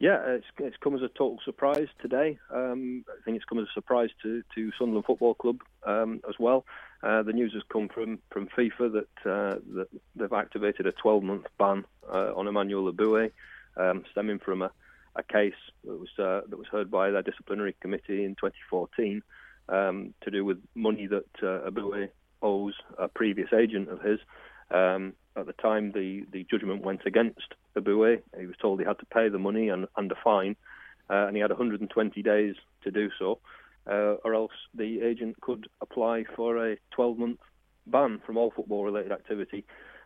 Yeah, it's come as a total surprise today. I think it's come as a surprise to Sunderland Football Club as well. The news has come from FIFA that they've activated a 12-month ban on Emmanuel Eboué, stemming from a case that was heard by their disciplinary committee in 2014 to do with money that Eboué owes a previous agent of his. At the time, the judgment went against Eboué. He was told he had to pay the money and a fine, and he had 120 days to do so, or else the agent could apply for a 12-month ban from all football-related activity.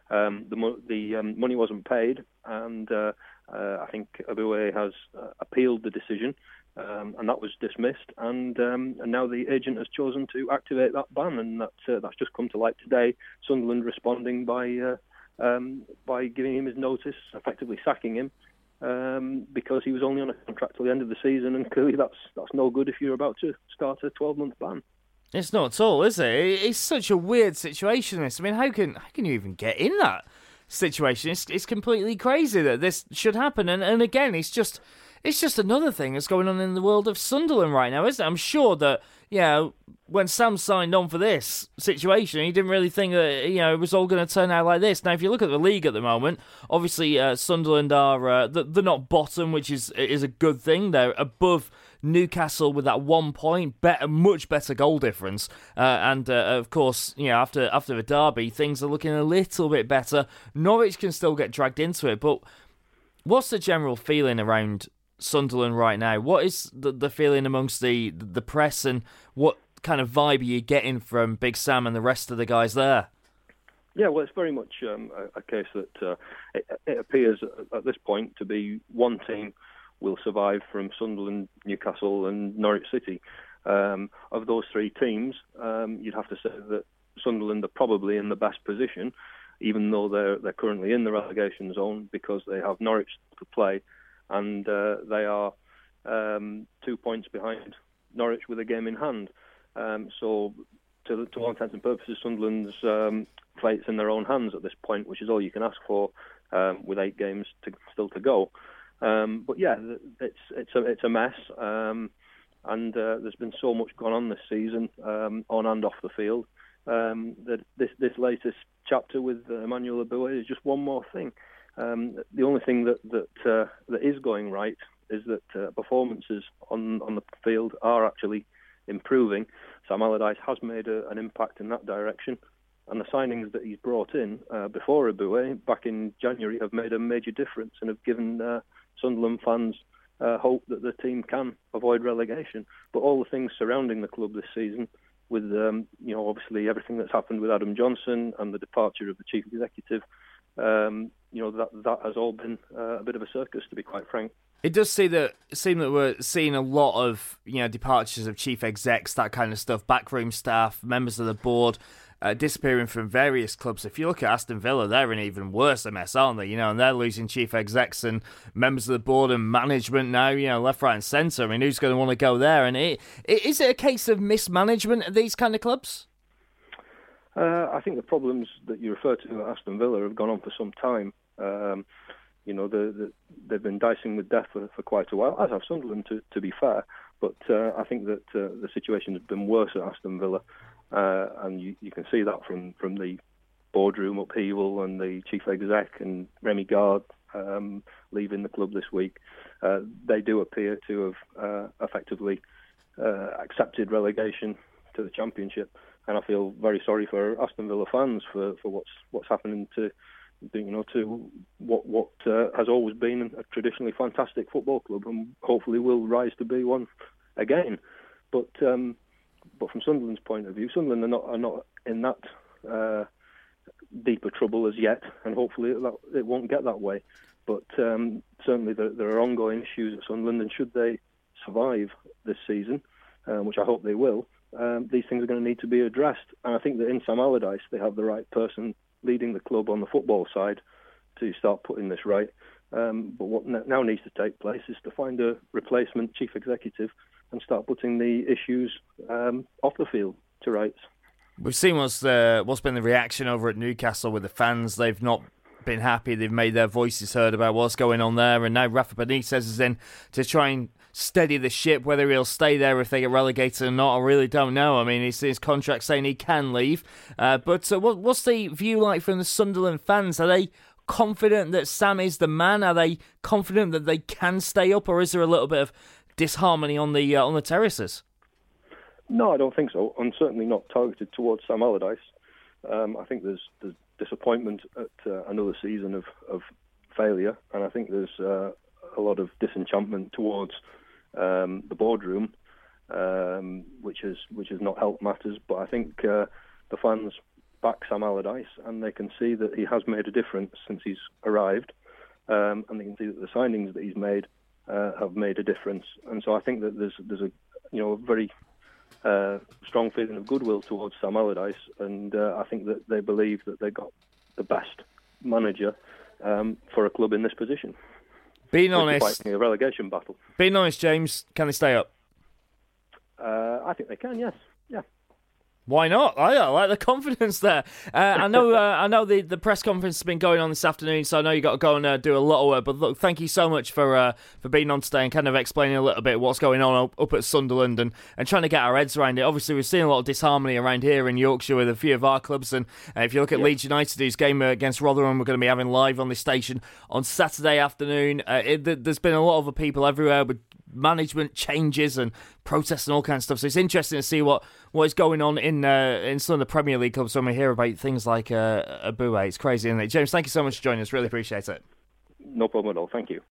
The money wasn't paid, and I think Eboué has appealed the decision, and that was dismissed. And now the agent has chosen to activate that ban, and that's just come to light today. Sunderland responding by giving him his notice, effectively sacking him, because he was only on a contract till the end of the season, and clearly that's no good if you're about to start a 12-month ban. It's not at all, is it? It's such a weird situation, this. I mean, how can you even get in that situation? It's completely crazy that this should happen, and again, it's just another thing that's going on in the world of Sunderland right now, isn't it? I'm sure that, when Sam signed on for this situation, he didn't really think that, it was all going to turn out like this. Now, if you look at the league at the moment, obviously Sunderland are they're not bottom, which is a good thing. They're above Newcastle with that 1 point, much better goal difference, and of course, after the derby, things are looking a little bit better. Norwich can still get dragged into it, but what's the general feeling around Sunderland right now? What is the feeling amongst the press, and what kind of vibe are you getting from Big Sam and the rest of the guys there? Yeah, well, it's very much a case that it appears at this point to be one team will survive from Sunderland, Newcastle and Norwich City. Of those three teams, you'd have to say that Sunderland are probably in the best position, even though they're currently in the relegation zone, because they have Norwich to play, and they are 2 points behind Norwich with a game in hand. So to all intents and purposes, Sunderland's fate's in their own hands at this point, which is all you can ask for, with 8 games still to go. But yeah, it's a mess, and there's been so much going on this season, on and off the field, that this latest chapter with Emmanuel Eboué is just one more thing. The only thing that is going right is that performances on the field are actually improving. Sam Allardyce has made an impact in that direction, and the signings that he's brought in before Eboué back in January have made a major difference and have given Sunderland fans hope that the team can avoid relegation. But all the things surrounding the club this season, with obviously everything that's happened with Adam Johnson and the departure of the chief executive, that has all been a bit of a circus, to be quite frank. It does seem that we're seeing a lot of departures of chief execs, that kind of stuff, backroom staff, members of the board disappearing from various clubs. If you look at Aston Villa, they're in even worse a mess, aren't they? And they're losing chief execs and members of the board and management now, left, right and centre. I mean, who's going to want to go there? And is it a case of mismanagement at these kind of clubs? I think the problems that you refer to at Aston Villa have gone on for some time. They've been dicing with death for quite a while, as have Sunderland, to be fair. But I think that the situation has been worse at Aston Villa, and you can see that from the boardroom upheaval and the chief exec and Remy Gard leaving the club this week. They do appear to have effectively accepted relegation to the Championship, and I feel very sorry for Aston Villa fans for what's happening to what has always been a traditionally fantastic football club, and hopefully will rise to be one again. But from Sunderland's point of view, Sunderland are not in that deeper trouble as yet, and hopefully it won't get that way. But certainly there are ongoing issues at Sunderland, and should they survive this season, which I hope they will, these things are going to need to be addressed. And I think that in Sam Allardyce, they have the right person leading the club on the football side to start putting this right. But what now needs to take place is to find a replacement chief executive and start putting the issues off the field to rights. We've seen what's been the reaction over at Newcastle with the fans. They've not been happy. They've made their voices heard about what's going on there, and now Rafa Benitez is in to try and steady the ship. Whether he'll stay there if they get relegated or not, I really don't know. I mean, his contract saying he can leave. But what's the view like from the Sunderland fans? Are they confident that Sam is the man? Are they confident that they can stay up, or is there a little bit of disharmony on the terraces? No, I don't think so. And certainly not targeted towards Sam Allardyce. I think there's disappointment at another season of failure, and I think there's a lot of disenchantment towards the boardroom, which has not helped matters. But I think the fans back Sam Allardyce, and they can see that he has made a difference since he's arrived, and they can see that the signings that he's made have made a difference. And so I think that there's a very strong feeling of goodwill towards Sam Allardyce, and I think that they believe that they got the best manager for a club in this position. Being honest, fighting a relegation battle. Being honest, James, can they stay up? I think they can. Yes. Yeah. Why not? I like the confidence there. I know the press conference has been going on this afternoon, so I know you got to go and do a lot of work. But look, thank you so much for being on today and kind of explaining a little bit what's going on up at Sunderland and trying to get our heads around it. Obviously, we've seen a lot of disharmony around here in Yorkshire with a few of our clubs, and if you look at Leeds United, whose game against Rotherham we're going to be having live on this station on Saturday afternoon. There's been a lot of people everywhere with management changes and protests and all kinds of stuff. So it's interesting to see what is going on in some of the Premier League clubs when we hear about things like Abue. It's crazy, isn't it? James, thank you so much for joining us. Really appreciate it. No problem at all. Thank you.